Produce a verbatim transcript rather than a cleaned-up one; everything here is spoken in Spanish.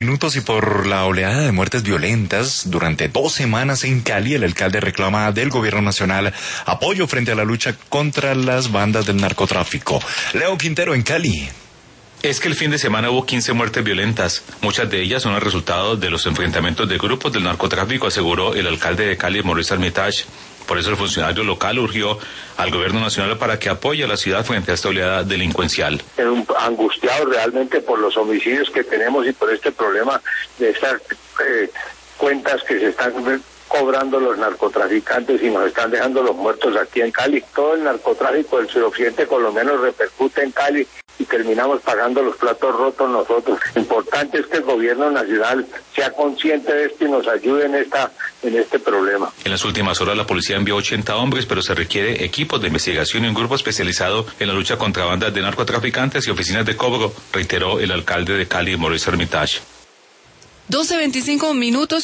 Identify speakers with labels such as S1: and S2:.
S1: Minutos y por la oleada de muertes violentas durante dos semanas en Cali, el alcalde reclama del gobierno nacional apoyo frente a la lucha contra las bandas del narcotráfico. Leo Quintero en Cali.
S2: Es que el fin de semana hubo quince muertes violentas. Muchas de ellas son el resultado de los enfrentamientos de grupos del narcotráfico, aseguró el alcalde de Cali, Maurice Armitage. Por eso el funcionario local urgió al gobierno nacional para que apoye a la ciudad frente a esta oleada delincuencial.
S3: Angustiados realmente por los homicidios que tenemos y por este problema de estas eh, cuentas que se están cobrando los narcotraficantes y nos están dejando los muertos aquí en Cali. Todo el narcotráfico del suroccidente colombiano repercute en Cali y terminamos pagando los platos rotos nosotros. Lo importante es que el gobierno nacional sea consciente de esto y nos ayude en esta en este problema.
S2: En las últimas horas la policía envió ochenta hombres, pero se requiere equipos de investigación y un grupo especializado en la lucha contra bandas de narcotraficantes y oficinas de cobro, reiteró el alcalde de Cali, Maurice Armitage.
S4: doce veinticinco minutos.